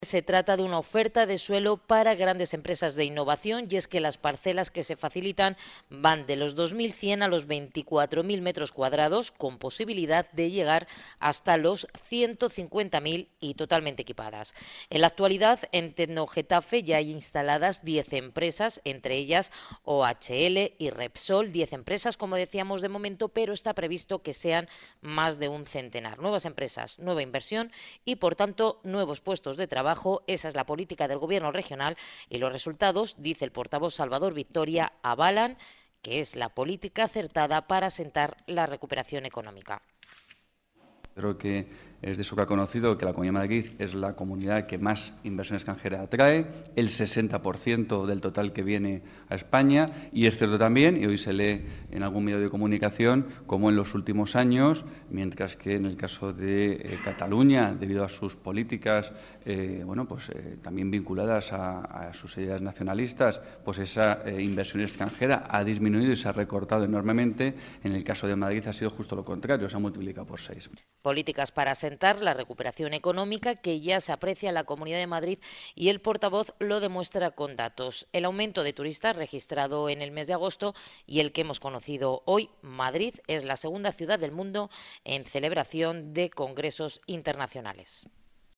Se trata de una oferta de suelo para grandes empresas de innovación y es que las parcelas que se facilitan van de los 2.100 a los 24.000 metros cuadrados con posibilidad de llegar hasta los 150.000 y totalmente equipadas. En la actualidad en Tecnogetafe ya hay instaladas 10 empresas, entre ellas OHL y Repsol, 10 empresas como decíamos de momento, pero está previsto que sean más de un centenar. Nuevas empresas, nueva inversión y por tanto nuevos puestos de trabajo. Esa es la política del gobierno regional y los resultados, dice el portavoz Salvador Victoria, avalan que es la política acertada para asentar la recuperación económica. Creo que es de sobra conocido que la Comunidad de Madrid es la comunidad que más inversión extranjera atrae, el 60% del total que viene a España, y es cierto también, y hoy se lee en algún medio de comunicación, como en los últimos años, mientras que en el caso de Cataluña, debido a sus políticas, también vinculadas a sus ideas nacionalistas, pues esa inversión extranjera ha disminuido y se ha recortado enormemente. En el caso de Madrid ha sido justo lo contrario, se ha multiplicado por 6. Políticas para asentar la recuperación económica que ya se aprecia en la Comunidad de Madrid y el portavoz lo demuestra con datos. El aumento de turistas registrado en el mes de agosto y el que hemos conocido hoy, Madrid es la segunda ciudad del mundo en celebración de congresos internacionales.